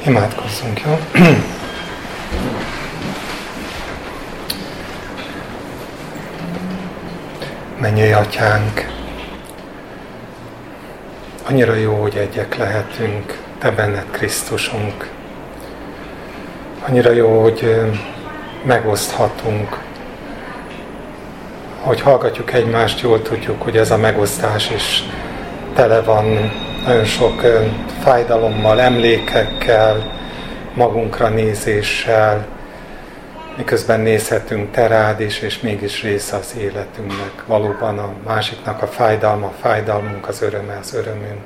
Imádkozzunk, jó? Mennyei Atyánk, annyira jó, hogy egyek lehetünk, Te benned Krisztusunk. Annyira jó, hogy megoszthatunk. Hogy hallgatjuk egymást, jól tudjuk, hogy ez a megosztás is tele van nagyon sok fájdalommal, emlékekkel, magunkra nézéssel, miközben nézhetünk Te rád is, és mégis része az életünknek. Valóban a másiknak a fájdalma, fájdalmunk, az öröme, az örömünk.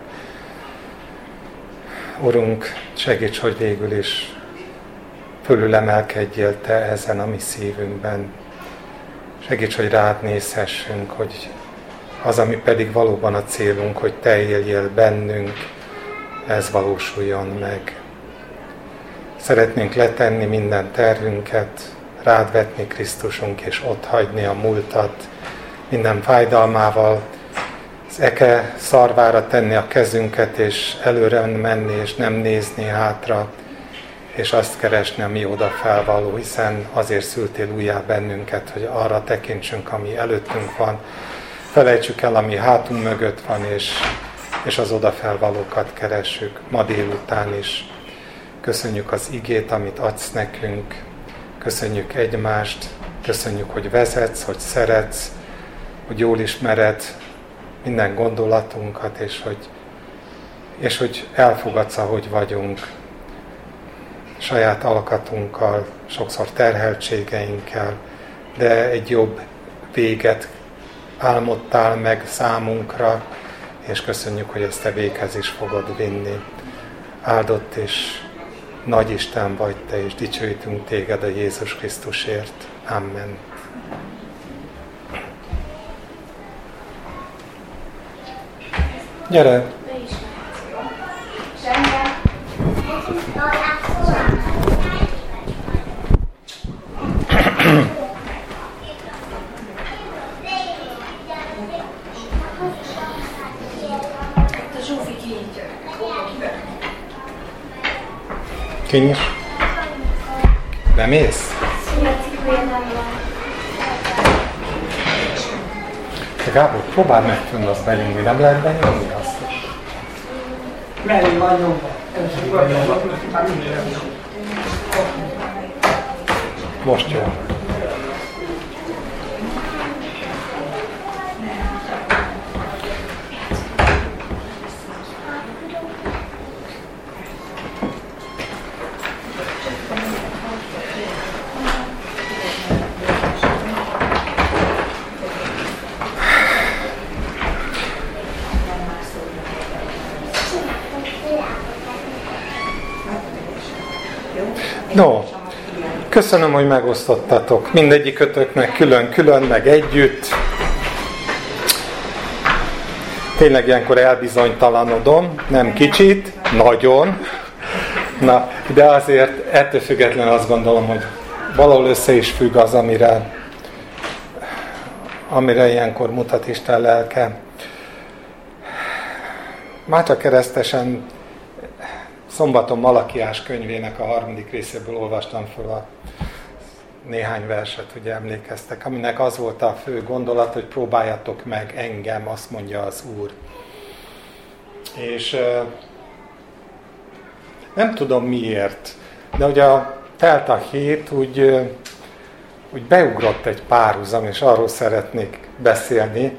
Urunk, segíts, hogy végül is fölülemelkedjél Te ezen a mi szívünkben. Segíts, hogy rád nézhessünk, hogy az, ami pedig valóban a célunk, hogy Te éljél bennünk, ez valósuljon meg. Szeretnénk letenni minden tervünket, rád vetni Krisztusunk, és otthagyni a múltat, minden fájdalmával, az eke szarvára tenni a kezünket, és előre menni, és nem nézni hátra, és azt keresni, ami oda felvaló, hiszen azért szültél újjá bennünket, hogy arra tekintsünk, ami előttünk van. Felejtsük el, ami hátunk mögött van, és az oda felvalókat keressük ma délután is. Köszönjük az igét, amit adsz nekünk, köszönjük egymást, köszönjük, hogy vezetsz, hogy szeretsz, hogy jól ismered minden gondolatunkat, és hogy elfogadsz, ahogy vagyunk, saját alkatunkkal, sokszor terheltségeinkkel, de egy jobb véget álmodtál meg számunkra, és köszönjük, hogy ezt Te véghez is fogod vinni. Áldott és nagy Isten vagy Te, és dicsőítünk Téged a Jézus Krisztusért. Amen. Gyere! Kinyis? Bemész? De Gábor, próbáld meg fönn azt benyomni, nem lehet benyomni azt? Merünk van nyomva. Most jó. No, köszönöm, hogy megosztottatok. Mindegyikötöknek külön-külön, meg együtt. Tényleg ilyenkor elbizonytalanodom, nem kicsit, nagyon. Na, de azért ettől függetlenül azt gondolom, hogy valahol össze is függ az, amire ilyenkor mutat Isten lelke. Már csak keresztesen szombaton Malakiás könyvének a 3. részéből olvastam föl a néhány verset, ugye emlékeztek, aminek az volt a fő gondolat, hogy próbáljatok meg engem, azt mondja az Úr. És nem tudom miért, de ugye telt a hét, úgy beugrott egy párhuzam, és arról szeretnék beszélni.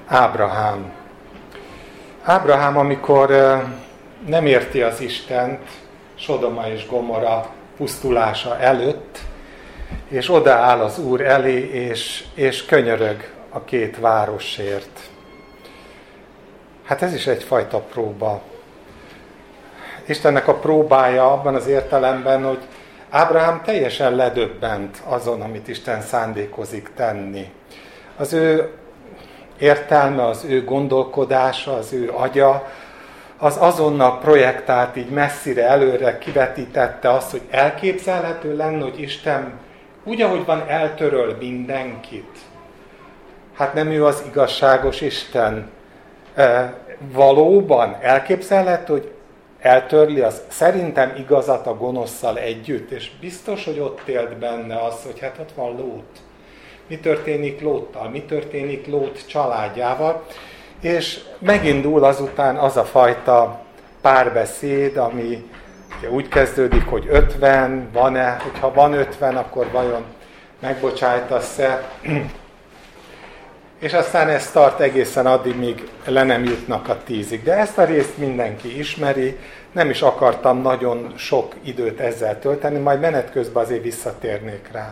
Ábrahám, amikor nem érti az Istent Sodoma és Gomora pusztulása előtt, és odaáll az Úr elé, és könyörög a két városért. Hát ez is egyfajta próba. Istennek a próbája abban az értelemben, hogy Ábrahám teljesen ledöbbent azon, amit Isten szándékozik tenni. Az ő értelme, az ő gondolkodása, az ő agya, az azonnal projektált így messzire előre kivetítette azt, hogy elképzelhető lenne, hogy Isten úgy, ahogy van, eltöröl mindenkit. Hát nem ő az igazságos Isten. Valóban elképzelhető, hogy eltörli az szerintem igazat a gonoszszal együtt, és biztos, hogy ott élt benne az, hogy hát ott van Lót. Mi történik Lóttal, mi történik Lót családjával, és megindul azután az a fajta párbeszéd, ami úgy kezdődik, hogy 50, van-e, hogyha van 50, akkor vajon megbocsájtasz-e? És aztán ez tart egészen addig, míg le nem jutnak a 10-ig. De ezt a részt mindenki ismeri, nem is akartam nagyon sok időt ezzel tölteni, majd menet közben azért visszatérnék rá.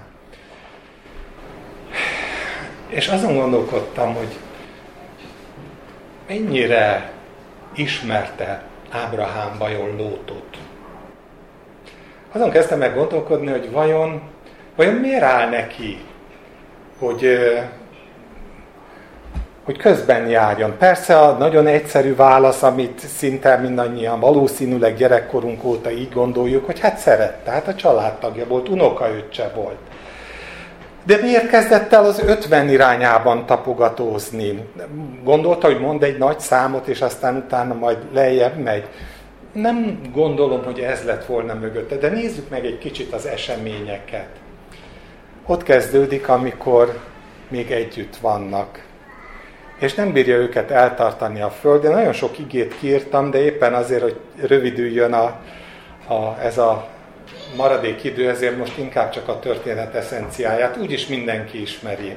És azon gondolkodtam, hogy mennyire ismerte Ábrahám vajon Lótot. Azon kezdtem meg gondolkodni, hogy vajon miért áll neki, hogy közben járjon. Persze a nagyon egyszerű válasz, amit szinte mindannyian valószínűleg gyerekkorunk óta így gondoljuk, hogy hát szerette, hát a családtagja volt, unokaöccse volt. De miért kezdett el az 50 irányában tapogatózni? Gondolta, hogy mond egy nagy számot, és aztán utána majd lejjebb megy. Nem gondolom, hogy ez lett volna mögötte, de nézzük meg egy kicsit az eseményeket. Ott kezdődik, amikor még együtt vannak. És nem bírja őket eltartani a föld. Én nagyon sok igét kiírtam, de éppen azért, hogy rövidüljön ez a maradék idő, ezért most inkább csak a történet eszenciáját, úgyis mindenki ismeri.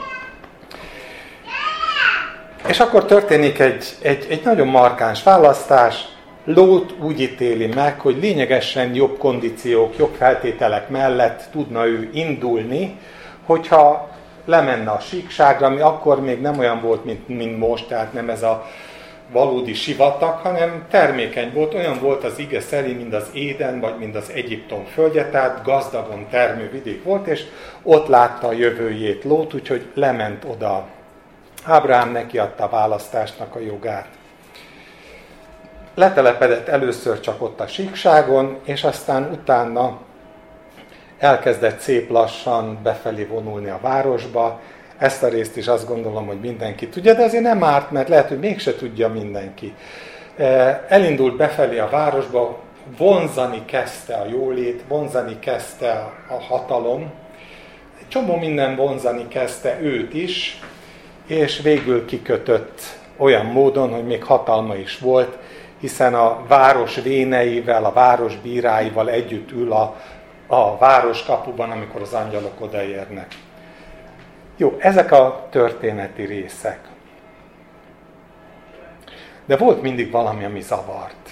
És akkor történik egy nagyon markáns választás. Lót úgy ítéli meg, hogy lényegesen jobb kondíciók, jobb feltételek mellett tudna ő indulni, hogyha lemenne a síkságra, ami akkor még nem olyan volt, mint most, tehát nem ez a valódi sivatag, hanem termékeny volt, olyan volt az ige szerint, mint az Éden, vagy mint az Egyiptom földje, tehát gazdagon termő vidék volt, és ott látta a jövőjét Lót, úgyhogy lement oda. Ábrahám neki adta a választásnak a jogát. Letelepedett először csak ott a síkságon, és aztán utána elkezdett szép lassan befelé vonulni a városba. Ezt a részt is azt gondolom, hogy mindenki tudja, de azért nem árt, mert lehet, hogy mégse tudja mindenki. Elindult befelé a városba, vonzani kezdte a jólét, vonzani kezdte a hatalom, egy csomó minden vonzani kezdte őt is, és végül kikötött olyan módon, hogy még hatalma is volt, hiszen a város véneivel, a város bíráival együtt ül a városkapuban, amikor az angyalok odaérnek. Jó, ezek a történeti részek. De volt mindig valami, ami zavart.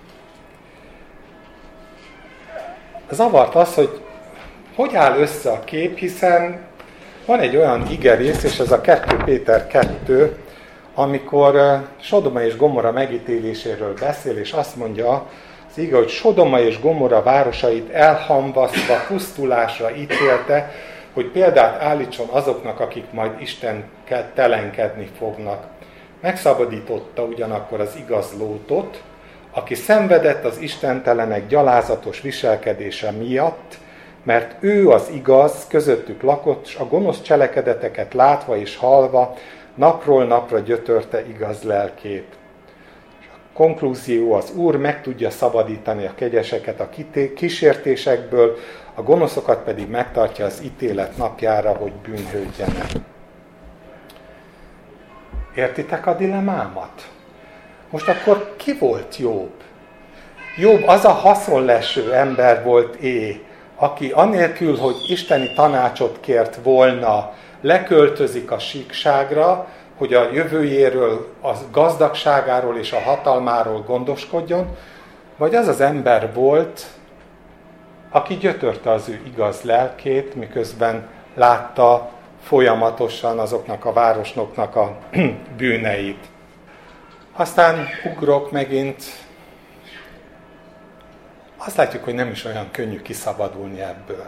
Zavart az, hogy áll össze a kép, hiszen van egy olyan igerész, és ez a 2 Péter 2, amikor Sodoma és Gomorra megítéléséről beszél, és azt mondja az ige, hogy Sodoma és Gomorra városait elhamvasztva pusztulásra ítélte, hogy példát állítson azoknak, akik majd Istenkel telenkedni fognak. Megszabadította ugyanakkor az igaz Lótot, aki szenvedett az istentelenek gyalázatos viselkedése miatt, mert ő az igaz, közöttük lakott, s a gonosz cselekedeteket látva és hallva napról napra gyötörte igaz lelkét. A konklúzió: az Úr meg tudja szabadítani a kegyeseket a kísértésekből, a gonoszokat pedig megtartja az ítélet napjára, hogy bűnhődjenek. Értitek a dilemmámat? Most akkor ki volt Jobb? Jobb az a haszonleső ember volt aki anélkül, hogy isteni tanácsot kért volna, leköltözik a síkságra, hogy a jövőjéről, a gazdagságáról és a hatalmáról gondoskodjon, vagy az az ember volt, aki gyötörte az ő igaz lelkét, miközben látta folyamatosan azoknak a városnoknak a bűneit. Aztán ugrok megint. Azt látjuk, hogy nem is olyan könnyű kiszabadulni ebből.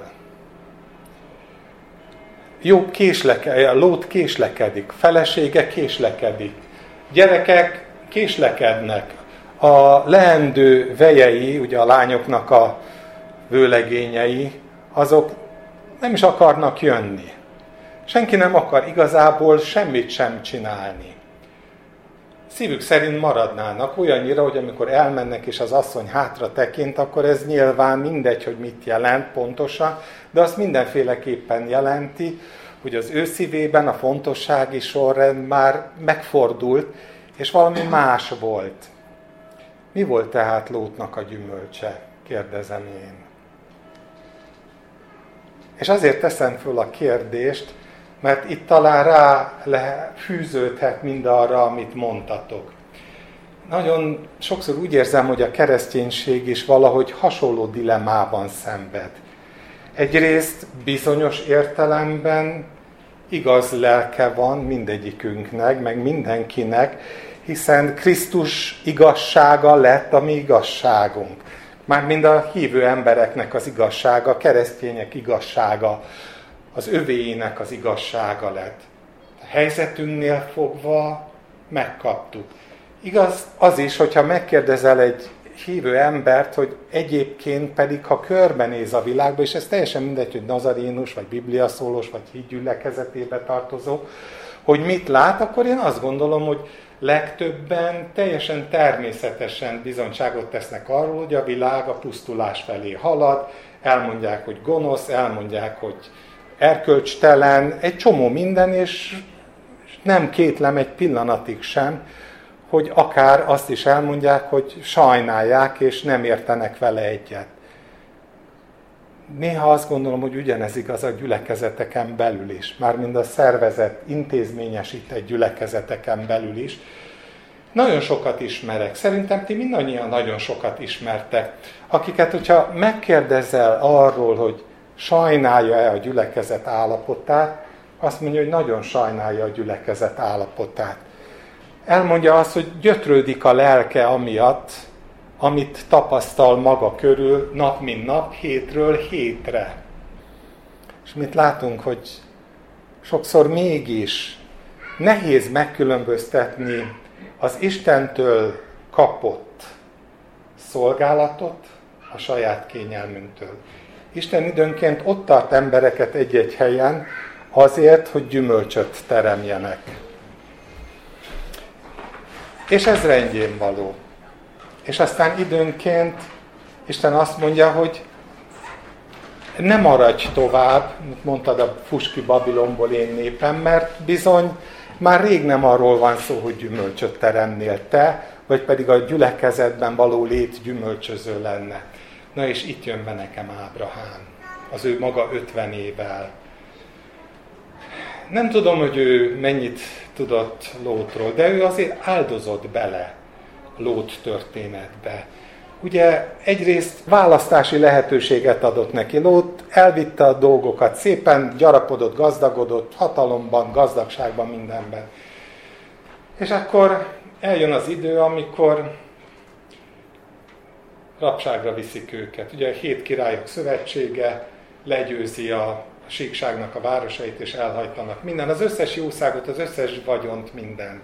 Jobb Lót késlekedik, felesége késlekedik, gyerekek késlekednek, a leendő vejei, ugye a lányoknak a vőlegényei, azok nem is akarnak jönni. Senki nem akar igazából semmit sem csinálni. szívük szerint maradnának, olyannyira, hogy amikor elmennek és az asszony hátra tekint, akkor ez nyilván mindegy, hogy mit jelent pontosan, de azt mindenféleképpen jelenti, hogy az ő szívében a fontossági sorrend már megfordult, és valami más volt. Mi volt tehát Lótnak a gyümölcse? Kérdezem én. És azért teszem föl a kérdést, mert itt talán fűződhet mindarra, amit mondtatok. Nagyon sokszor úgy érzem, hogy a kereszténység is valahogy hasonló dilemmában szenved. Egyrészt bizonyos értelemben igaz lelke van mindegyikünknek, meg mindenkinek, hiszen Krisztus igazsága lett a mi igazságunk. Mármint a hívő embereknek az igazsága, a keresztények igazsága, az övéinek az igazsága lett. A helyzetünknél fogva megkaptuk. Igaz az is, hogyha megkérdezel egy hívő embert, hogy egyébként pedig, ha körbenéz a világba, és ez teljesen mindegy, hogy nazarénus, vagy bibliaszólós, vagy hídgyülekezetébe tartozó, hogy mit lát, akkor én azt gondolom, hogy legtöbben teljesen természetesen bizonyságot tesznek arról, hogy a világ a pusztulás felé halad, elmondják, hogy gonosz, elmondják, hogy erkölcstelen, egy csomó minden, és nem kétlem egy pillanatig sem, hogy akár azt is elmondják, hogy sajnálják, és nem értenek vele egyet. Néha azt gondolom, hogy ugyanez igaz a gyülekezeteken belül is, mármint a szervezet, intézményesített gyülekezeteken belül is. Nagyon sokat ismerek, szerintem ti mindannyian nagyon sokat ismertek, akiket, hogyha megkérdezel arról, hogy sajnálja-e a gyülekezet állapotát, azt mondja, hogy nagyon sajnálja a gyülekezet állapotát. Elmondja azt, hogy gyötrődik a lelke amiatt, amit tapasztal maga körül nap mint nap, hétről hétre. És mit látunk, hogy sokszor mégis nehéz megkülönböztetni az Istentől kapott szolgálatot a saját kényelmünktől. Isten időnként ott tart embereket egy-egy helyen azért, hogy gyümölcsöt teremjenek. És ez rendjén való. És aztán időnként Isten azt mondja, hogy ne maradj tovább, mondtad a Fuski Babilonból én népem, mert bizony már rég nem arról van szó, hogy gyümölcsöt teremnél te, vagy pedig a gyülekezetben való lét gyümölcsöző lenne. Na és itt jön be nekem Ábrahám, az ő maga 50 évvel. Nem tudom, hogy ő mennyit tudott Lótról, de ő azért áldozott bele Lót történetbe. Ugye egyrészt választási lehetőséget adott neki. Lót elvitte a dolgokat, szépen gyarapodott, gazdagodott, hatalomban, gazdagságban, mindenben. És akkor eljön az idő, amikor rabságra viszik őket. Ugye a 7 királyok szövetsége legyőzi a síkságnak a városait, és elhajtanak minden. Az összes jószágot, az összes vagyont, mindent.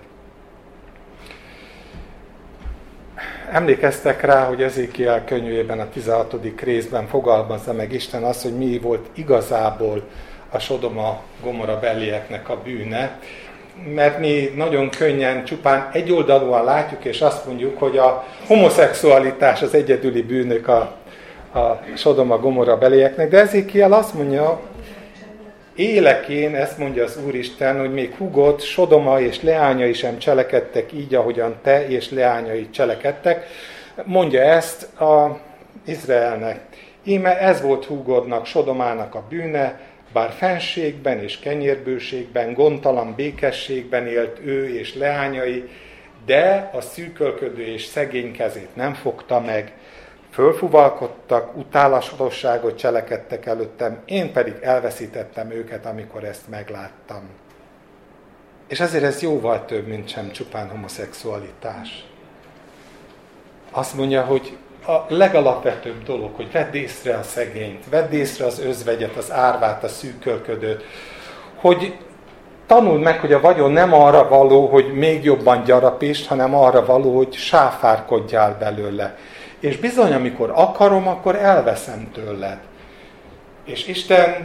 Emlékeztek rá, hogy Ezékiel könyvében a 16. részben fogalmazza meg Isten azt, hogy mi volt igazából a Sodoma Gomora belieknek a bűne, mert mi nagyon könnyen, csupán egyoldalúan látjuk, és azt mondjuk, hogy a homoszexualitás az egyedüli bűnök a Sodoma Gomora belieknek, de Ezékiel azt mondja, élek én, ezt mondja az Úristen, hogy még húgod, Sodoma és leányai sem cselekedtek így, ahogyan te és leányai cselekedtek. Mondja ezt az Izraelnek. Íme ez volt húgodnak, Sodomának a bűne, bár fenségben és kenyérbőségben, gondtalan békességben élt ő és leányai, de a szűkölködő és szegény kezét nem fogta meg, fölfuvalkodtak, utálatosságot cselekedtek előttem, én pedig elveszítettem őket, amikor ezt megláttam. És ezért ez jóval több, mint sem csupán homoszexualitás. Azt mondja, hogy a legalapvetőbb dolog, hogy vedd észre a szegényt, vedd észre az özvegyet, az árvát, a szűkölködőt, hogy tanuld meg, hogy a vagyon nem arra való, hogy még jobban gyarapítsd, hanem arra való, hogy sáfárkodjál belőle. És bizony, amikor akarom, akkor elveszem tőled. És Isten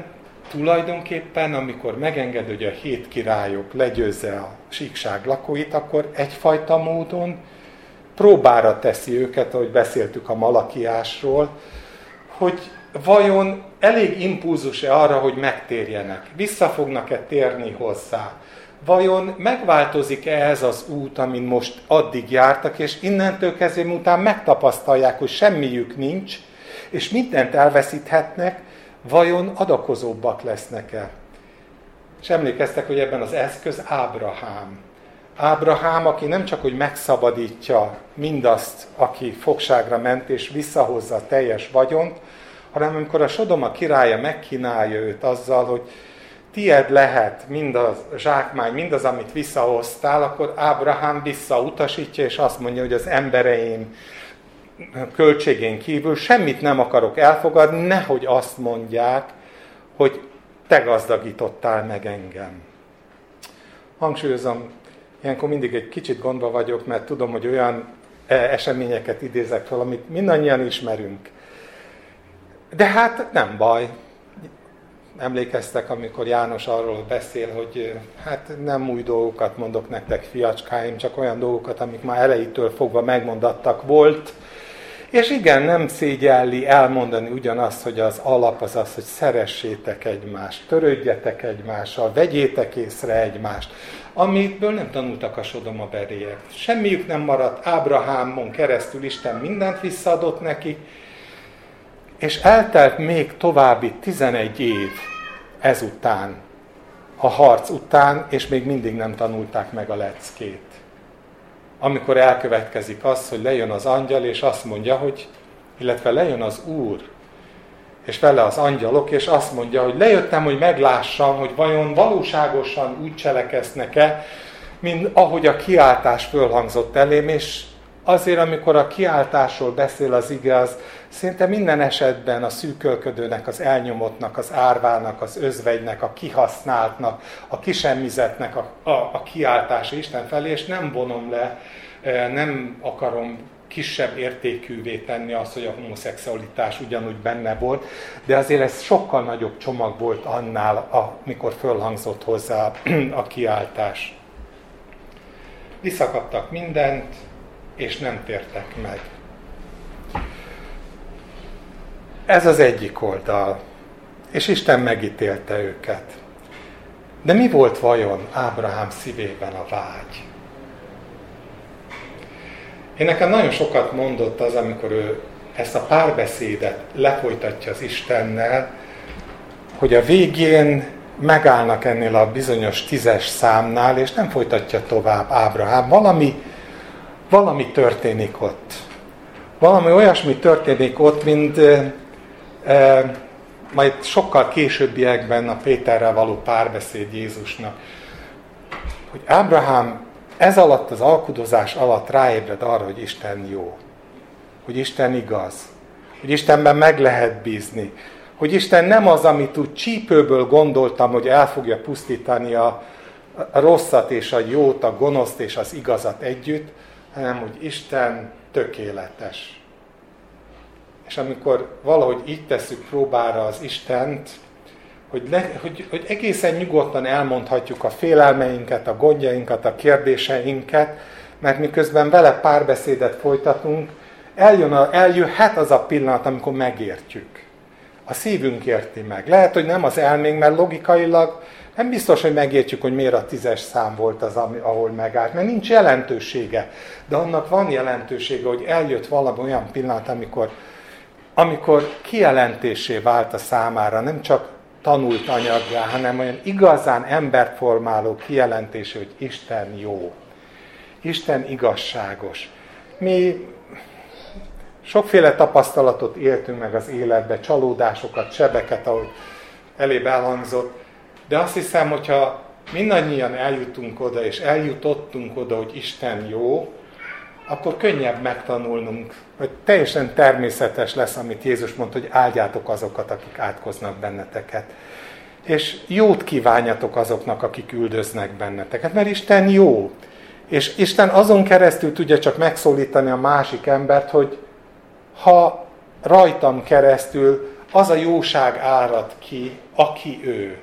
tulajdonképpen, amikor megenged, hogy a 7 királyok legyőzze a síkság lakóit, akkor egyfajta módon próbára teszi őket, ahogy beszéltük a Malakiásról, hogy vajon elég impulzus-e arra, hogy megtérjenek? Vissza fognak-e térni hozzá? Vajon megváltozik-e ez az út, amin most addig jártak, és innentől kezdve után megtapasztalják, hogy semmiük nincs, és mindent elveszíthetnek, vajon adakozóbbak lesznek-e? És emlékeztek, hogy ebben az eszköz Ábrahám. Ábrahám, aki nem csak, hogy megszabadítja mindazt, aki fogságra ment, és visszahozza a teljes vagyont, hanem amikor a Sodoma királya megkínálja őt azzal, hogy tied lehet mindaz zsákmány, mindaz, amit visszahoztál, akkor Ábrahám visszautasítja, és azt mondja, hogy az embereim költségén kívül semmit nem akarok elfogadni, nehogy azt mondják, hogy te gazdagítottál meg engem. Hangsúlyozom, ilyenkor mindig egy kicsit gondba vagyok, mert tudom, hogy olyan eseményeket idézek fel, amit mindannyian ismerünk. De hát nem baj. Emlékeztek, amikor János arról beszél, hogy hát nem új dolgokat mondok nektek, fiacskáim, csak olyan dolgokat, amik már elejétől fogva megmondattak volt. És igen, nem szégyelli elmondani ugyanazt, hogy az alap az az, hogy szeressétek egymást, törődjetek egymással, vegyétek észre egymást, amitből nem tanultak a sodomabeliek. Semmiük nem maradt, Ábrahámon keresztül Isten mindent visszaadott nekik, és eltelt még további 11 év ezután, a harc után, és még mindig nem tanulták meg a leckét. Amikor elkövetkezik az, hogy lejön az angyal, és azt mondja, hogy, illetve lejön az Úr, és vele az angyalok, és azt mondja, hogy lejöttem, hogy meglássam, hogy vajon valóságosan úgy cselekeznek-e, mint ahogy a kiáltás fölhangzott elém, és azért, amikor a kiáltásról beszél az ige, az szinte minden esetben a szűkölködőnek, az elnyomottnak, az árvának, az özvegynek, a kihasználtnak, a kisemmizetnek a kiáltása Isten felé, és nem vonom le, nem akarom kisebb értékűvé tenni azt, hogy a homoszexualitás ugyanúgy benne volt, de azért ez sokkal nagyobb csomag volt annál, amikor fölhangzott hozzá a kiáltás. Visszakaptak mindent, és nem tértek meg. Ez az egyik oldal, és Isten megítélte őket. De mi volt vajon Ábrahám szívében a vágy? Én nekem nagyon sokat mondott az, amikor ő ezt a párbeszédet lefolytatja az Istennel, hogy a végén megállnak ennél a bizonyos 10-es számnál, és nem folytatja tovább Ábrahám. Valami történik ott. Valami olyasmi történik ott, mint majd sokkal későbbiekben a Péterrel való párbeszéd Jézusnak. Hogy Ábrahám ez alatt, az alkudozás alatt ráébred arra, hogy Isten jó. Hogy Isten igaz. Hogy Istenben meg lehet bízni. Hogy Isten nem az, amit úgy csípőből gondoltam, hogy el fogja pusztítani a rosszat és a jót, a gonoszt és az igazat együtt, hanem hogy Isten tökéletes. És amikor valahogy így tesszük próbára az Istent, hogy egészen nyugodtan elmondhatjuk a félelmeinket, a gondjainkat, a mert miközben vele párbeszédet folytatunk, eljöhet az a pillanat, amikor megértjük. A szívünk érti meg. Lehet, hogy nem az elménk, mert logikailag nem biztos, hogy megértjük, hogy miért a 10-es szám volt az, ahol megállt, mert nincs jelentősége. De annak van jelentősége, hogy eljött valami olyan pillanat, amikor kijelentésé vált a számára, nem csak tanult anyaggá, hanem olyan igazán emberformáló kijelentésé, hogy Isten jó. Isten igazságos. Mi sokféle tapasztalatot éltünk meg az életbe, csalódásokat, sebeket, ahogy elébb elhangzott, de azt hiszem, hogyha mindannyian eljutunk oda, és eljutottunk oda, hogy Isten jó, akkor könnyebb megtanulnunk, hogy teljesen természetes lesz, amit Jézus mondta, hogy áldjátok azokat, akik átkoznak benneteket. És jót kívánjatok azoknak, akik üldöznek benneteket, mert Isten jó. És Isten azon keresztül tudja csak megszólítani a másik embert, hogy ha rajtam keresztül az a jóság árad ki, aki ő.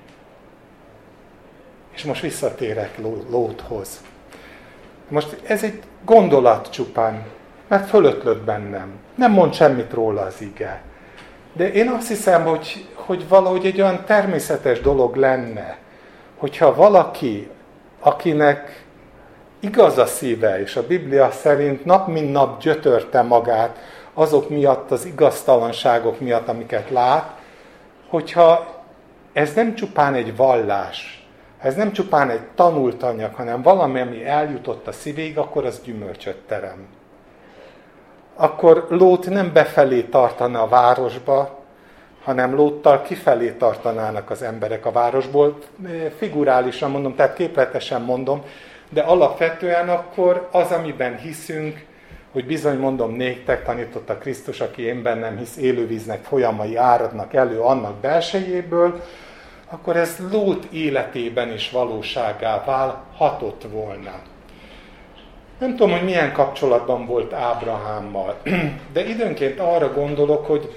És most visszatérek Lóthoz. Most ez egy gondolat csupán, mert fölötlött bennem. Nem mond semmit róla az ige. De én azt hiszem, hogy valahogy egy olyan természetes dolog lenne, hogyha valaki, akinek igaz a szíve, és a Biblia szerint nap mint nap gyötörte magát azok miatt, az igaztalanságok miatt, amiket lát, hogyha ez nem csupán egy vallás, ez nem csupán egy tanult anyag, hanem valami, ami eljutott a szívéig, akkor az gyümölcsöt terem. Akkor Lót nem befelé tartana a városba, hanem Lóttal kifelé tartanának az emberek a városból. Figurálisan mondom, tehát képletesen mondom, de alapvetően akkor az, amiben hiszünk, hogy bizony mondom néktek, tanította Krisztus, aki én bennem hisz, élővíznek folyamai áradnak elő annak belsejéből, akkor ez Lót életében is valósággá válhatott volna. Nem tudom, hogy milyen kapcsolatban volt Ábrahámmal, de időnként arra gondolok, hogy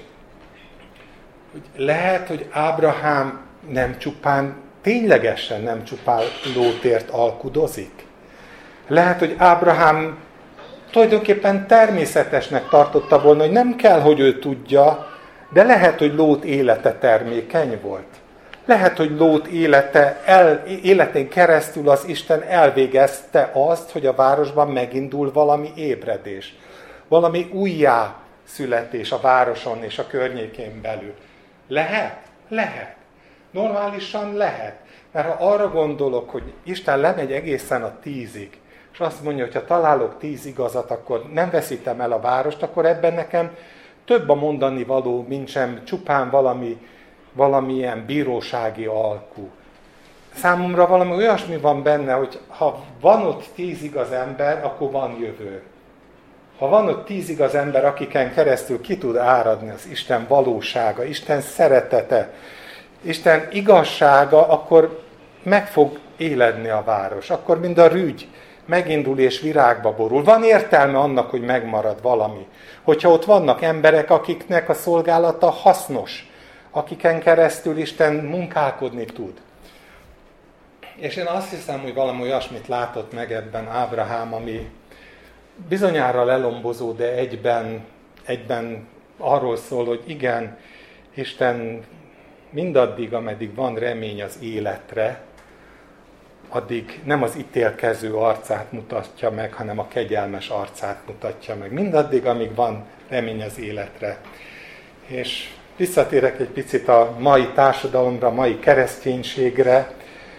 lehet, hogy Ábrahám ténylegesen nem csupán Lótért alkudozik. Lehet, hogy Ábrahám tulajdonképpen természetesnek tartotta volna, hogy nem kell, hogy ő tudja, de lehet, hogy Lót élete termékeny volt. Lehet, hogy Lót életén keresztül az Isten elvégezte azt, hogy a városban megindul valami ébredés. Valami újjászületés a városon és a környékén belül. Lehet? Lehet. Normálisan lehet. Mert ha arra gondolok, hogy Isten lemegy egészen a 10-ig, és azt mondja, hogy ha találok 10 igazat, akkor nem veszítem el a várost, akkor ebben nekem több a mondani való, mint sem csupán valamilyen bírósági alkú. Számomra valami olyasmi van benne, hogy ha van ott 10 igaz ember, akkor van jövő. Ha van ott 10 igaz ember, akiken keresztül ki tud áradni az Isten valósága, Isten szeretete, Isten igazsága, akkor meg fog éledni a város. Akkor mind a rügy megindul és virágba borul. Van értelme annak, hogy megmarad valami. Hogyha ott vannak emberek, akiknek a szolgálata hasznos, akiken keresztül Isten munkálkodni tud. És én azt hiszem, hogy valami olyasmit látott meg ebben Ábrahám, ami bizonyára lelombozó, de egyben arról szól, hogy igen, Isten mindaddig, ameddig van remény az életre, addig nem az ítélkező arcát mutatja meg, hanem a kegyelmes arcát mutatja meg. Mindaddig, amíg van remény az életre. És visszatérek egy picit a mai társadalomra, a mai kereszténységre.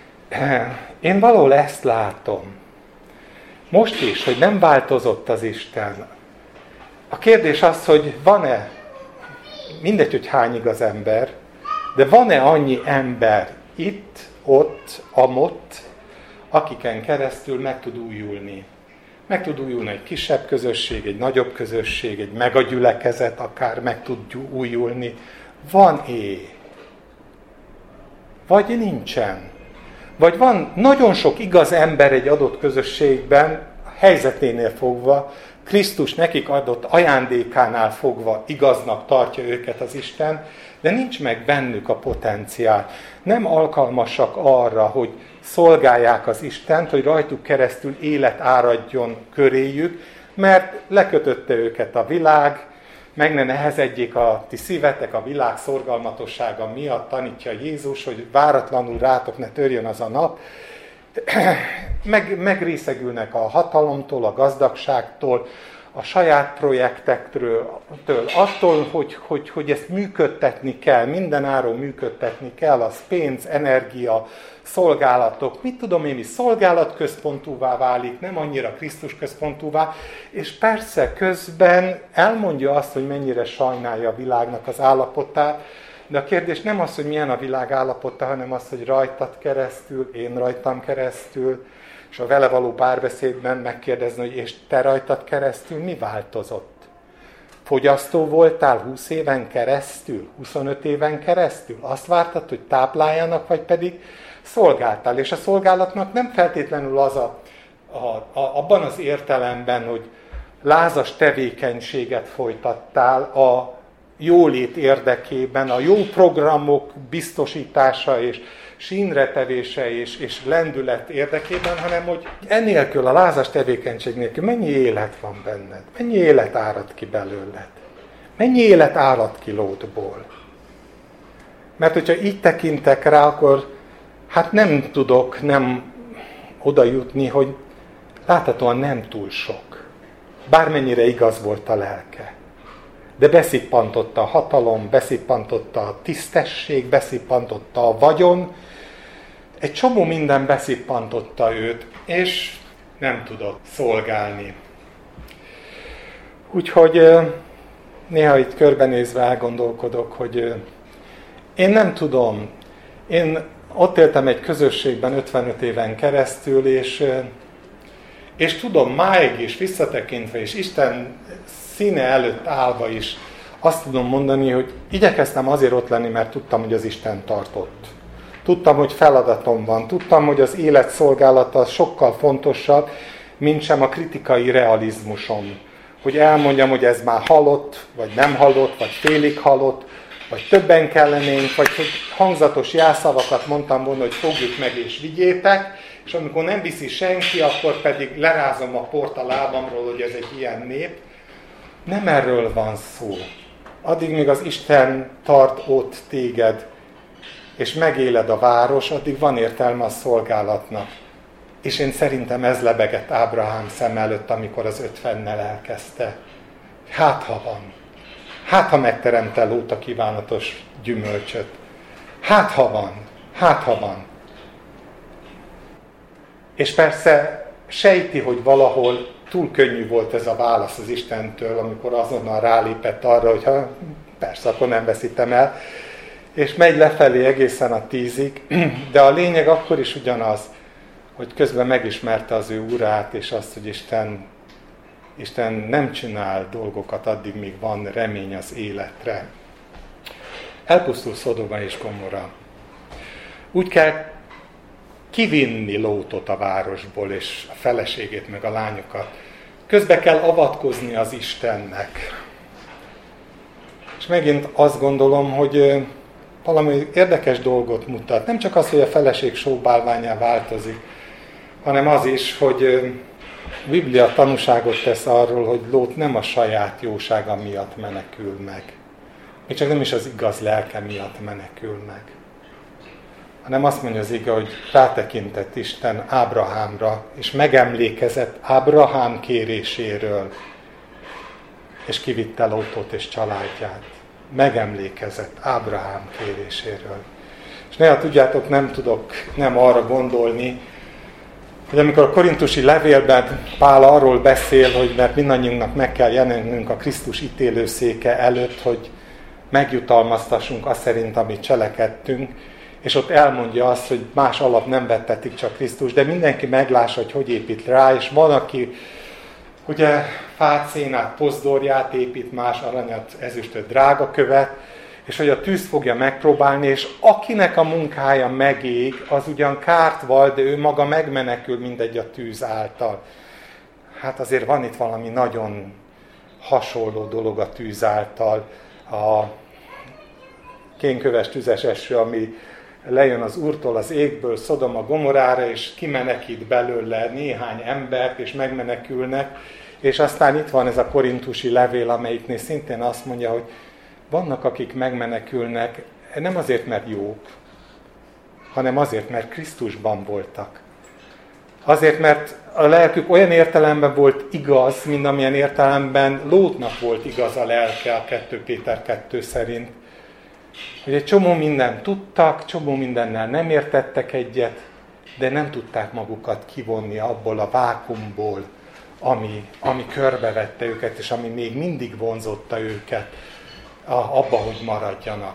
Én valahol ezt látom. Most is, hogy nem változott az Isten. A kérdés az, hogy van-e, mindegy, hogy hány igaz ember, de van-e annyi ember itt, ott, amott, akiken keresztül meg tud újulni. Meg tud újulni egy kisebb közösség, egy nagyobb közösség, egy megagyülekezet akár meg tud újulni. Van-e? Vagy nincsen? Vagy van nagyon sok igaz ember egy adott közösségben, helyzeténél fogva, Krisztus nekik adott ajándékánál fogva igaznak tartja őket az Isten, de nincs meg bennük a potenciál. Nem alkalmasak arra, hogy szolgálják az Istent, hogy rajtuk keresztül élet áradjon köréjük, mert lekötötte őket a világ, meg ne nehezedjék a ti szívetek a világ szorgalmatossága miatt, tanítja Jézus, hogy váratlanul rátok ne törjön az a nap. Megrészegülnek a hatalomtól, a gazdagságtól, a saját projektektől, attól, hogy ezt működtetni kell, mindenáron működtetni kell, az pénz, energia, szolgálatok, mit tudom én, szolgálatközpontúvá válik, nem annyira Krisztus központúvá, és persze közben elmondja azt, hogy mennyire sajnálja a világnak az állapotát, de a kérdés nem az, hogy milyen a világ állapota, hanem az, hogy rajtad keresztül, én rajtam keresztül, és a vele való párbeszédben megkérdezni, hogy és te rajtad keresztül mi változott? Fogyasztó voltál 20 éven keresztül, 25 éven keresztül? Azt vártad, hogy tápláljanak, vagy pedig szolgáltál? És a szolgálatnak nem feltétlenül az abban az értelemben, hogy lázas tevékenységet folytattál, jólét érdekében, a jó programok biztosítása és sínretevése és lendület érdekében, hanem hogy enélkül, a lázas tevékenység nélkül mennyi élet van benned, mennyi élet árad ki belőled, mennyi élet árad ki Lótból. Mert hogyha így tekintek rá, akkor hát nem tudok nem oda jutni, hogy láthatóan nem túl sok. Bármennyire igaz volt a lelke. De beszippantotta a hatalom, beszippantotta a tisztesség, beszippantotta a vagyon, egy csomó minden beszippantotta őt, és nem tudott szolgálni. Úgyhogy néha itt körbenézve elgondolkodok, hogy én nem tudom. Én ott éltem egy közösségben 55 éven keresztül, és tudom máig is visszatekintve, és Isten színe előtt állva is azt tudom mondani, hogy igyekeztem azért ott lenni, mert tudtam, hogy az Isten tartott. Tudtam, hogy feladatom van. Tudtam, hogy az élet szolgálata sokkal fontosabb, mint sem a kritikai realizmusom. Hogy elmondjam, hogy ez már halott, vagy nem halott, vagy félig halott, vagy többen kellenénk, vagy hogy hangzatos jelszavakat mondtam volna, hogy fogjuk meg és vigyétek, és amikor nem viszi senki, akkor pedig lerázom a port a lábamról, hogy ez egy ilyen nép. Nem erről van szó. Addig még az Isten tart ott téged, és megéled a város, addig van értelme a szolgálatnak. És én szerintem ez lebegett Ábrahám szem előtt, amikor az 50-nel elkezdte. Hát ha van. Hát ha megteremte Lót a kívánatos gyümölcsöt. Hát ha van. Hát ha van. És persze sejti, hogy valahol túl könnyű volt ez a válasz az Istentől, amikor azonnal rálépett arra, hogy persze, akkor nem veszítem el. És megy lefelé egészen a 10-ig, de a lényeg akkor is ugyanaz, hogy közben megismerte az ő urát, és azt, hogy Isten nem csinál dolgokat, addig még van remény az életre. Elpusztul Szodoma és Gomorra. Úgy kell kivinni Lótot a városból, és a feleségét, meg a lányokat. Közbe kell avatkozni az Istennek. És megint azt gondolom, hogy valami érdekes dolgot mutat. Nem csak az, hogy a feleség sóbálványá változik, hanem az is, hogy a Biblia tanúságot tesz arról, hogy Lót nem a saját jósága miatt menekül meg. Még csak nem is az igaz lelke miatt menekül meg. Hanem azt mondja az ige, hogy rátekintett Isten Ábrahámra, és megemlékezett Ábrahám kéréséről, és kivitte Lótot és családját. Megemlékezett Ábrahám kéréséről. És néha tudjátok, nem tudok nem arra gondolni, hogy amikor a korintusi levélben Pál arról beszél, hogy mert mindannyiunknak meg kell jelennünk a Krisztus ítélőszéke előtt, hogy megjutalmaztassunk azt szerint, amit cselekedtünk, és ott elmondja azt, hogy más alap nem vettetik, csak Krisztus, de mindenki meglássa, hogy épít rá, és van, aki ugye fát, szénát, pozdorját épít, más aranyat, ezüstöt, drágakövet, és hogy a tűz fogja megpróbálni, és akinek a munkája megég, az ugyan kárt val, de ő maga megmenekül mindegy a tűz által. Hát azért van itt valami nagyon hasonló dolog a tűz által. A kénköves tüzes eső, ami lejön az Úrtól az égből Szodoma Gomorára, és kimenekít belőle néhány embert, és megmenekülnek. És aztán itt van ez a korintusi levél, amelyiknél szintén azt mondja, hogy vannak, akik megmenekülnek, nem azért, mert jók, hanem azért, mert Krisztusban voltak. Azért, mert a lelkük olyan értelemben volt igaz, mint amilyen értelemben Lótnak volt igaz a lelke a 2 Péter 2 szerint. Hogy egy csomó mindent tudtak, csomó mindennel nem értettek egyet, de nem tudták magukat kivonni abból a vákumból, ami körbevette őket, és ami még mindig vonzotta őket abba, hogy maradjanak.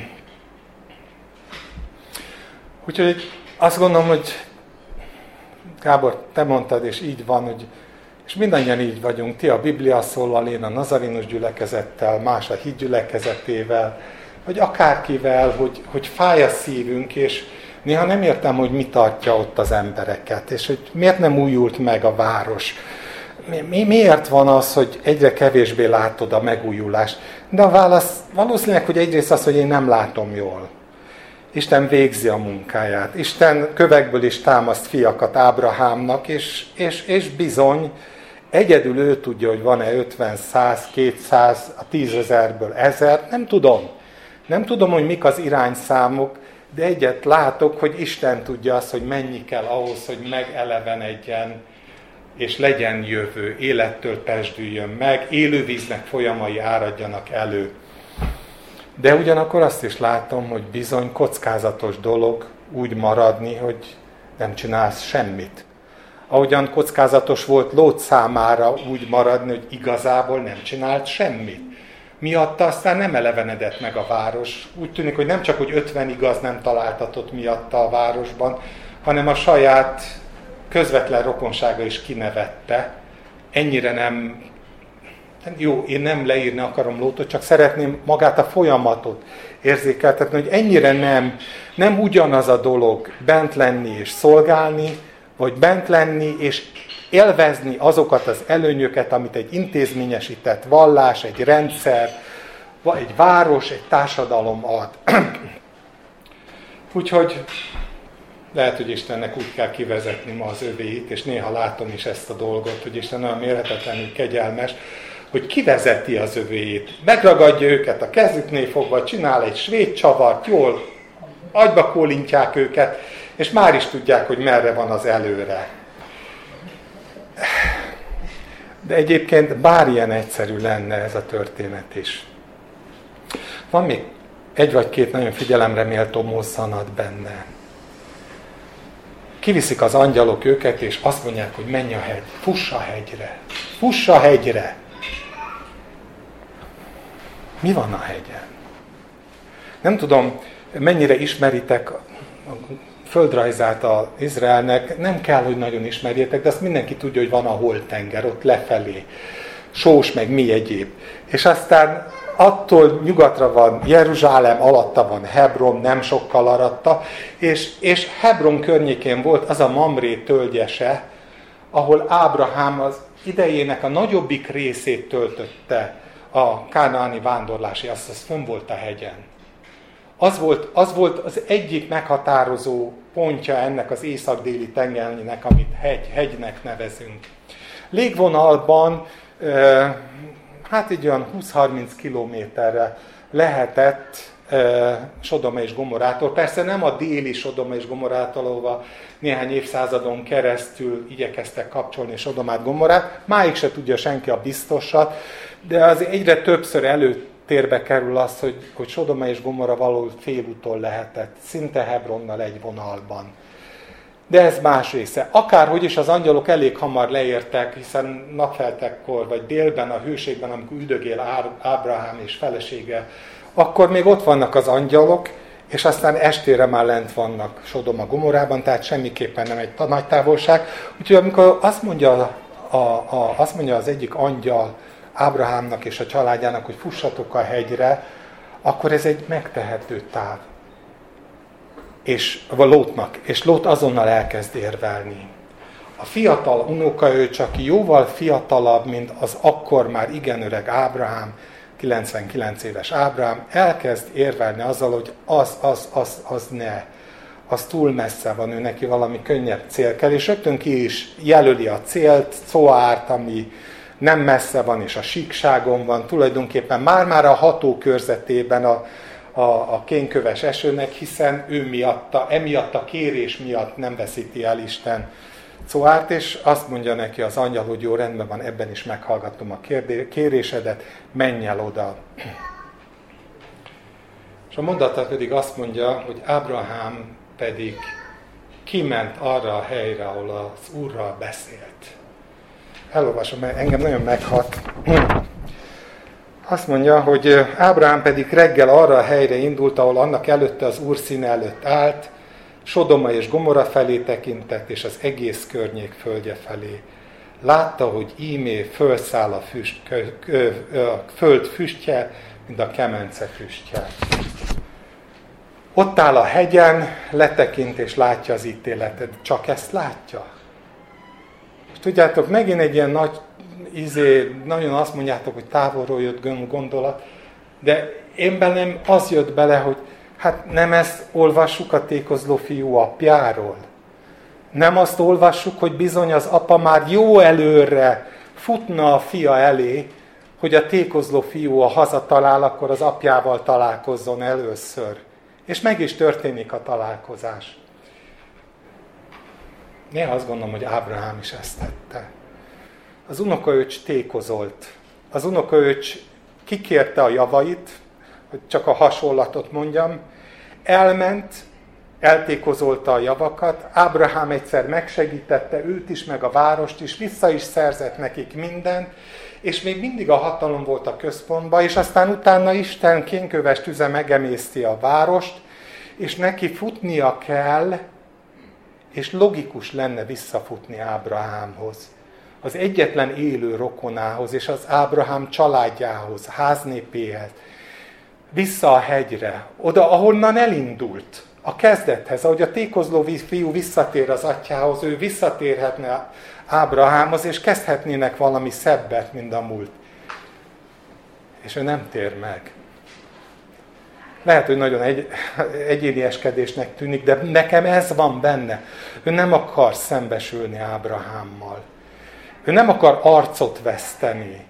Úgyhogy azt gondolom, hogy Gábor, te mondtad, és így van, hogy, és mindannyian így vagyunk, ti a Biblia szólal, én a Nazarénus gyülekezettel, más a híd gyülekezetével, vagy akárkivel, hogy fáj a szívünk, és néha nem értem, hogy mi tartja ott az embereket, és hogy miért nem újult meg a város. miért van az, hogy egyre kevésbé látod a megújulást? De a válasz valószínűleg, hogy egyrészt az, hogy én nem látom jól. Isten végzi a munkáját. Isten kövekből is támaszt fiakat Ábrahámnak, és bizony, egyedül ő tudja, hogy van-e 50, 100, 200, a 10 000-ből 1000, nem tudom. Nem tudom, hogy mik az irányszámok, de egyet látok, hogy Isten tudja azt, hogy mennyi kell ahhoz, hogy megelevenedjen, és legyen jövő, élettől pezsdüljön meg, élővíznek folyamai áradjanak elő. De ugyanakkor azt is látom, hogy bizony kockázatos dolog úgy maradni, hogy nem csinálsz semmit. Ahogyan kockázatos volt Lót számára úgy maradni, hogy igazából nem csinált semmit. Miatta aztán nem elevenedett meg a város. Úgy tűnik, hogy nem csak, hogy 50 igaz nem találtatott miatta a városban, hanem a saját közvetlen rokonsága is kinevette. Ennyire nem... Jó, én nem leírni akarom Lótot, csak szeretném magát a folyamatot érzékeltetni, hogy ennyire nem ugyanaz a dolog bent lenni és szolgálni, vagy bent lenni és élvezni azokat az előnyöket, amit egy intézményesített vallás, egy rendszer, egy város, egy társadalom ad. Úgyhogy lehet, hogy Istennek úgy kell kivezetni ma az övéit, és néha látom is ezt a dolgot, hogy Isten olyan mérhetetlenül kegyelmes, hogy kivezeti az övéit, megragadja őket a kezüknél fogva, csinál egy svéd csavart, jól agyba kólintják őket, és már is tudják, hogy merre van az előre. De egyébként bármilyen egyszerű lenne ez a történet is. Van még egy vagy két nagyon figyelemre méltó mozzanat benne. Kiviszik az angyalok őket, és azt mondják, hogy menj a hegy, fuss a hegyre, fuss a hegyre. Mi van a hegyen? Nem tudom, mennyire ismeritek a földrajzát az Izraelnek, nem kell, hogy nagyon ismerjétek, de azt mindenki tudja, hogy van a holtenger, ott lefelé, sós, meg mi egyéb. És aztán attól nyugatra van Jeruzsálem, alatta van Hebron, nem sokkal aratta, és Hebron környékén volt az a Mamré tölgyese, ahol Ábrahám az idejének a nagyobbik részét töltötte a kánaáni vándorlási, az fönn volt a hegyen. Az volt az egyik meghatározó pontja ennek az észak-déli tengernek, amit hegynek nevezünk. Légvonalban, hát így olyan 20-30 kilométerre lehetett Sodoma és Gomorrától. Persze nem a déli Sodoma és Gomorrától, ahova néhány évszázadon keresztül igyekeztek kapcsolni Sodomát, Gomorrát. Máig se tudja senki a biztosat, de az egyre többször előtérbe kerül az, hogy Sodoma és Gomorra valahol félúton lehetett, szinte Hebronnal egy vonalban. De ez más része. Akárhogy is az angyalok elég hamar leértek, hiszen napfeltekkor vagy délben, a hőségben, amikor üldögél Ábrahám és felesége, akkor még ott vannak az angyalok, és aztán estére már lent vannak Sodoma Gomorrában, tehát semmiképpen nem egy nagy távolság. Úgyhogy amikor azt mondja az egyik angyal Ábrahámnak és a családjának, hogy fussatok a hegyre, akkor ez egy megtehető táv. És Lótnak, és Lót azonnal elkezd érvelni. A fiatal unokaöccse, csak jóval fiatalabb, mint az akkor már igen öreg Ábrahám, 99 éves Ábrahám, elkezd érvelni azzal, hogy az ne, az túl messze van, ő neki valami könnyebb cél kell, és rögtön ki is jelöli a célt, Coárt, ami nem messze van, és a síkságon van, tulajdonképpen már a hatókörzetében a kénköves esőnek, hiszen ő miatta, emiatt a kérés miatt nem veszíti el Isten Coárt, és azt mondja neki az angyal, hogy jó, rendben van, ebben is meghallgatom a kérésedet, menj el oda. És a mondata pedig azt mondja, hogy Ábrahám pedig kiment arra a helyre, ahol az Úrral beszélt. Elolvasom, mert engem nagyon meghat. Azt mondja, hogy Ábrahám pedig reggel arra a helyre indult, ahol annak előtte az Úr színe előtt állt, Sodoma és Gomorra felé tekintett, és az egész környék földje felé. Látta, hogy ímé fölszáll a föld füstje, mint a kemence füstje. Ott áll a hegyen, letekint és látja az ítéletet. Csak ezt látja. És tudjátok, megint egy ilyen nagy nagyon azt mondjátok, hogy távolról jött gondolat, de én bennem az jött bele, hogy hát nem ezt olvassuk a tékozló fiú apjáról. Nem azt olvassuk, hogy bizony az apa már jó előre futna a fia elé, hogy a tékozló fiú, ha hazatalál, akkor az apjával találkozzon először. És meg is történik a találkozás. Néha azt gondolom, hogy Ábrahám is ezt tette. Az unokaöcs tékozolt. Az unokaöcs kikérte a javait, hogy csak a hasonlatot mondjam, elment, eltékozolta a javakat, Ábrahám egyszer megsegítette őt is, meg a várost is, vissza is szerzett nekik mindent, és még mindig a hatalom volt a központban, és aztán utána Isten kénköves tüze megemészti a várost, és neki futnia kell, és logikus lenne visszafutni Ábrahámhoz, az egyetlen élő rokonához, és az Ábrahám családjához, háznépéhez, vissza a hegyre, oda, ahonnan elindult, a kezdethez, ahogy a tékozló fiú visszatér az atyához, ő visszatérhetne Ábrahámhoz, és kezdhetnének valami szebbet, mint a múlt. És ő nem tér meg. Lehet, hogy nagyon egyénieskedésnek tűnik, de nekem ez van benne. Ő nem akar szembesülni Ábrahámmal. Ő nem akar arcot veszteni.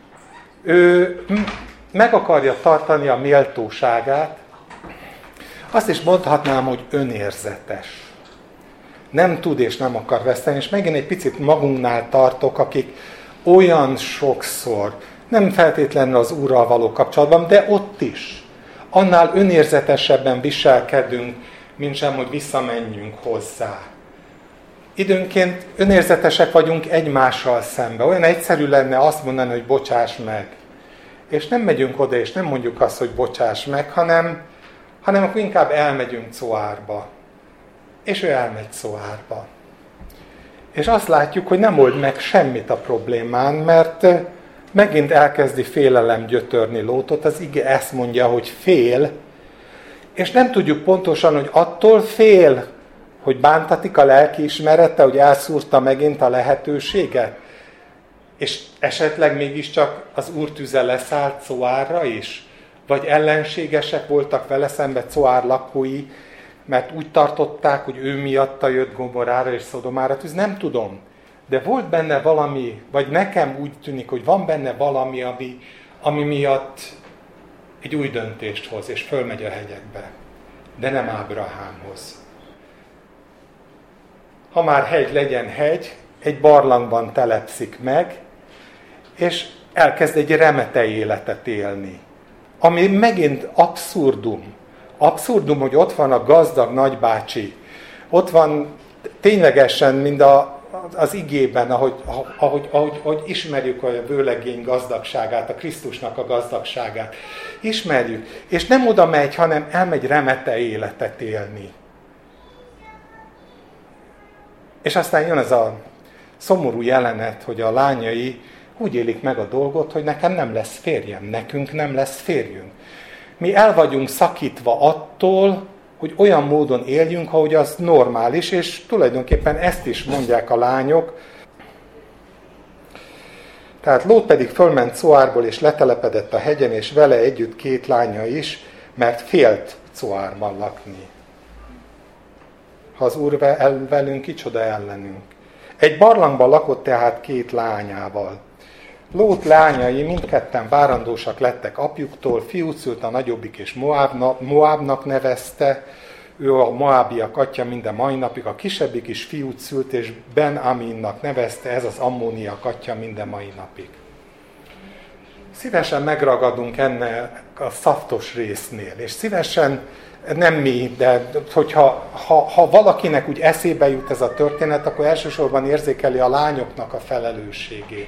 Ő meg akarja tartani a méltóságát. Azt is mondhatnám, hogy önérzetes. Nem tud és nem akar veszteni, és megint egy picit magunknál tartok, akik olyan sokszor, nem feltétlenül az Úrral való kapcsolatban, de ott is, annál önérzetesebben viselkedünk, mint sem, hogy visszamenjünk hozzá. Időnként önérzetesek vagyunk egymással szembe. Olyan egyszerű lenne azt mondani, hogy bocsáss meg. És nem megyünk oda, és nem mondjuk azt, hogy bocsáss meg, hanem akkor inkább elmegyünk Coárba. És ő elmegy Coárba. És azt látjuk, hogy nem old meg semmit a problémán, mert megint elkezdi félelem gyötörni Lótot. Az ige ezt mondja, hogy fél, és nem tudjuk pontosan, hogy attól fél, hogy bántatik a lelkiismerete, hogy elszúrta megint a lehetőséget. És esetleg mégiscsak az Úr tüze leszállt Coárra is? Vagy ellenségesek voltak vele szembe Coár lakói, mert úgy tartották, hogy ő miatta jött Gomorára és Szodomára tűz? Nem tudom. De volt benne valami, vagy nekem úgy tűnik, hogy van benne valami, ami miatt egy új döntést hoz, és fölmegy a hegyekbe. De nem Ábrahámhoz. Ha már hegy, legyen hegy, egy barlangban telepszik meg, és elkezd egy remete életet élni. Ami megint abszurdum. Abszurdum, hogy ott van a gazdag nagybácsi. Ott van ténylegesen, mind az igében, ahogy ismerjük a vőlegény gazdagságát, a Krisztusnak a gazdagságát. Ismerjük. És nem oda megy, hanem elmegy remete életet élni. És aztán jön ez a szomorú jelenet, hogy a lányai úgy élik meg a dolgot, hogy nekem nem lesz férjem, nekünk nem lesz férjünk. Mi el vagyunk szakítva attól, hogy olyan módon éljünk, ahogy az normális, és tulajdonképpen ezt is mondják a lányok. Tehát Lót pedig fölment Coárból, és letelepedett a hegyen, és vele együtt 2 lánya is, mert félt Coárban lakni. Ha az Úr velünk, kicsoda ellenünk. Egy barlangban lakott tehát 2 lányával. Lót lányai mindketten várandósak lettek apjuktól, fiút szült a nagyobbik, és Moábnak nevezte, ő a moábiak atya minden mai napig, a kisebbik is fiút szült, és Ben-Aminnak nevezte, ez az ammóniak atya minden mai napig. Szívesen megragadunk ennek a szaftos résznél, és szívesen, nem mi, de hogyha valakinek úgy eszébe jut ez a történet, akkor elsősorban érzékeli a lányoknak a felelősségét.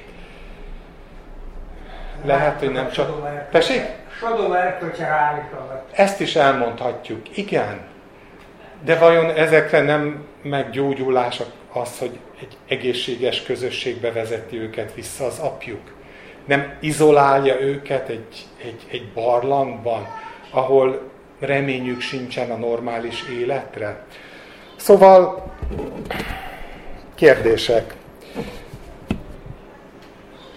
Lehet, hogy nem csak... Tessék? Sodom erkölcse állítanak. Ezt is elmondhatjuk, igen. De vajon ezekre nem meggyógyulás az, hogy egy egészséges közösségbe vezeti őket vissza az apjuk? Nem izolálja őket egy barlangban, ahol reményük sincsen a normális életre? Szóval kérdések.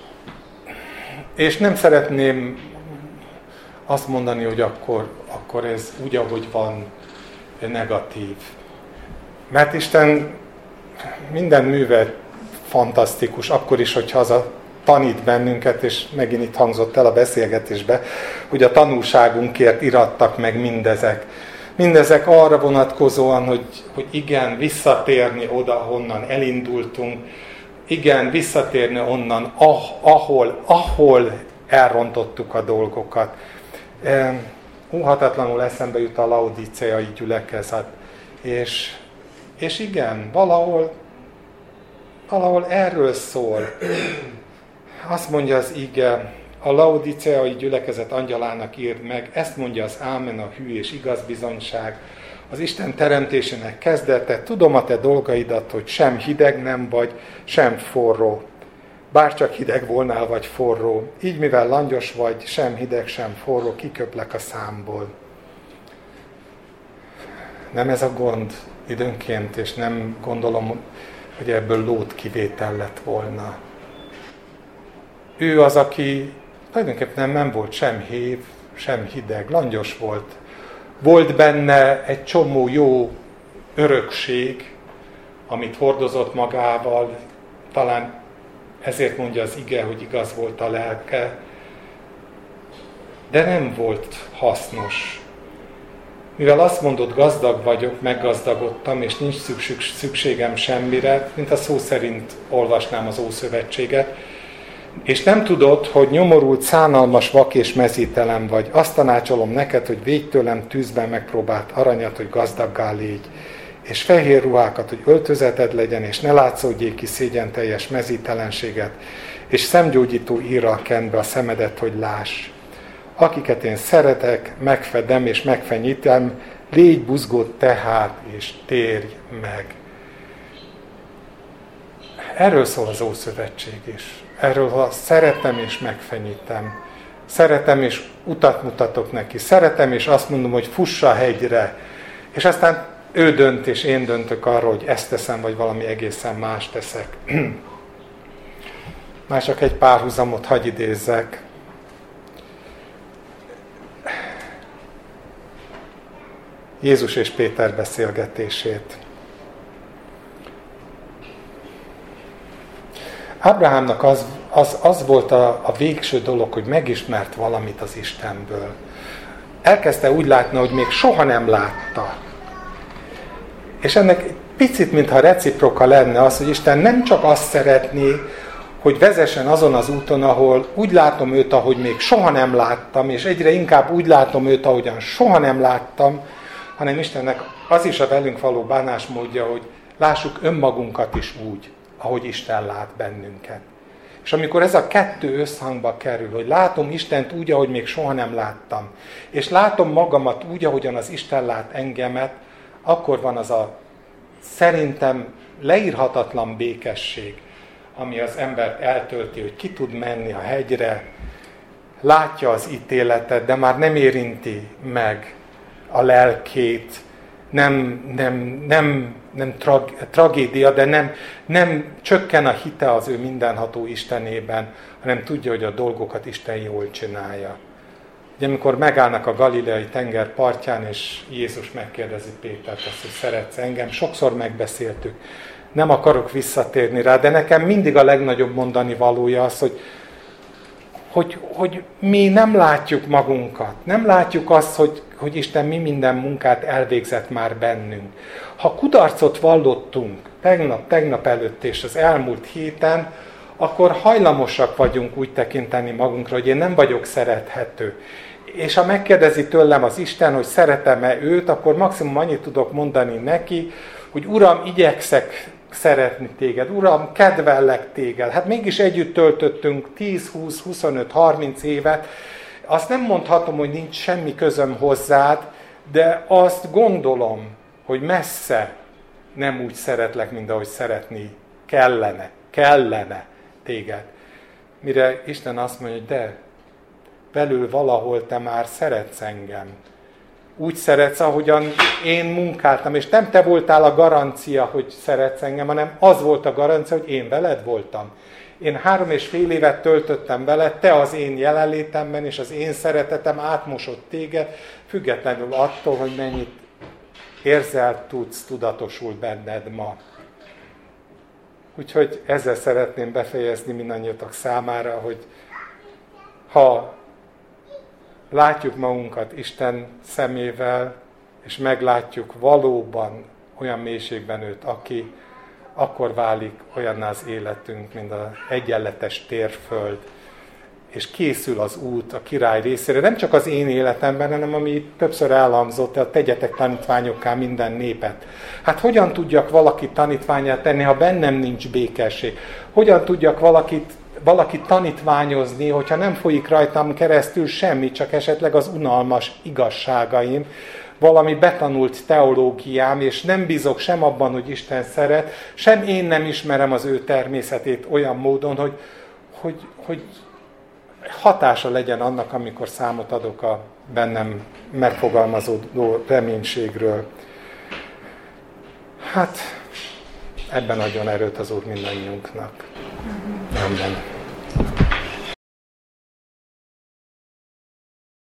És nem szeretném azt mondani, hogy akkor ez úgy, ahogy van, negatív. Mert Isten minden műve fantasztikus, akkor is, hogyha az a tanít bennünket, és megint itt hangzott el a beszélgetésbe, hogy a tanulságunkért irattak meg mindezek. Mindezek arra vonatkozóan, hogy igen, visszatérni oda, honnan elindultunk, igen, visszatérni onnan, ahol elrontottuk a dolgokat. Óhatatlanul eszembe jut a laodiceai gyülekezet. És igen, valahol erről szól. Azt mondja az ige, a laodiceai gyülekezet angyalának írd meg, ezt mondja az ámen, a hű és igaz bizonyság, az Isten teremtésének kezdete, tudom a te dolgaidat, hogy sem hideg nem vagy, sem forró. Bárcsak hideg volnál, vagy forró. Így, mivel langyos vagy, sem hideg, sem forró, kiköplek a számból. Nem ez a gond időnként, és nem gondolom, hogy ebből Lót kivétel lett volna. Ő az, aki tulajdonképpen nem volt sem hév, sem hideg, langyos volt. Volt benne egy csomó jó örökség, amit hordozott magával, talán ezért mondja az ige, hogy igaz volt a lelke, de nem volt hasznos. Mivel azt mondod, gazdag vagyok, meggazdagodtam, és nincs szükségem semmire, mint a szó szerint olvasnám az Ószövetséget, és nem tudod, hogy nyomorult, szánalmas, vak és mezítelen vagy. Azt tanácsolom neked, hogy védj tőlem tűzben megpróbált aranyat, hogy gazdaggá légy, és fehér ruhákat, hogy öltözeted legyen, és ne látszódjék ki szégyenteljes mezítelenséget, és szemgyógyító írral kend be a szemedet, hogy láss. Akiket én szeretek, megfedem és megfenyítem, légy buzgód tehát, és térj meg. Erről szól az Ószövetség is. Erről, ha szeretem és megfenyítem. Szeretem és utat mutatok neki. Szeretem és azt mondom, hogy fuss a hegyre. És aztán ő dönt és én döntök arról, hogy ezt teszem, vagy valami egészen más teszek. Már csak egy párhuzamot hadd idézzek. Jézus és Péter beszélgetését. Ábrahámnak az volt a végső dolog, hogy megismert valamit az Istenből. Elkezdte úgy látni, hogy még soha nem látta. És ennek picit, mintha reciproka lenne az, hogy Isten nem csak azt szeretné, hogy vezessen azon az úton, ahol úgy látom őt, ahogy még soha nem láttam, és egyre inkább úgy látom őt, ahogyan soha nem láttam, hanem Istennek az is a velünk való bánásmódja, hogy lássuk önmagunkat is úgy, ahogy Isten lát bennünket. És amikor ez a kettő összhangba kerül, hogy látom Istent úgy, ahogy még soha nem láttam, és látom magamat úgy, ahogyan az Isten lát engemet, akkor van az a szerintem leírhatatlan békesség, ami az embert eltölti, hogy ki tud menni a hegyre, látja az ítéletet, de már nem érinti meg a lelkét, nem tragédia, de nem csökken a hite az ő mindenható Istenében, hanem tudja, hogy a dolgokat Isten jól csinálja. Ugye, amikor megállnak a galileai tenger partján, és Jézus megkérdezi Pétert azt, hogy szeretsz engem, sokszor megbeszéltük, nem akarok visszatérni rá, de nekem mindig a legnagyobb mondani valója az, hogy mi nem látjuk magunkat, nem látjuk azt, hogy Isten mi minden munkát elvégzett már bennünk. Ha kudarcot vallottunk tegnap előtt és az elmúlt héten, akkor hajlamosak vagyunk úgy tekinteni magunkra, hogy én nem vagyok szerethető. És ha megkérdezi tőlem az Isten, hogy szeretem-e őt, akkor maximum annyit tudok mondani neki, hogy Uram, igyekszek szeretni téged, Uram, kedvellek téged. Hát mégis együtt töltöttünk 10, 20, 25, 30 évet. Azt nem mondhatom, hogy nincs semmi közöm hozzád, de azt gondolom, hogy messze nem úgy szeretlek, mint ahogy szeretni kellene téged. Mire Isten azt mondja, hogy de belül valahol te már szeretsz engem. Úgy szeretsz, ahogyan én munkáltam, és nem te voltál a garancia, hogy szeretsz engem, hanem az volt a garancia, hogy én veled voltam. Én 3,5 évet töltöttem vele, te az én jelenlétemben, és az én szeretetem átmosott téged, függetlenül attól, hogy mennyit érzel, tudsz, tudatosul benned ma. Úgyhogy ezzel szeretném befejezni mindannyiatok számára, hogy ha látjuk magunkat Isten szemével, és meglátjuk valóban olyan mélységben őt, aki, akkor válik olyanná az életünk, mint az egyenletes térföld, és készül az út a király részére. Nem csak az én életemben, hanem ami többször elhangzott, hogy tegyetek tanítványokká minden népet. Hát hogyan tudjak valakit tanítvánnyá tenni, ha bennem nincs békesség? Hogyan tudjak valakit tanítványozni, hogyha nem folyik rajtam keresztül semmi, csak esetleg az unalmas igazságaim, valami betanult teológiám, és nem bízok sem abban, hogy Isten szeret, sem én nem ismerem az ő természetét olyan módon, hogy hatása legyen annak, amikor számot adok a bennem megfogalmazódó reménységről. Hát ebben adjon erőt az Úr mindannyiunknak. Amen.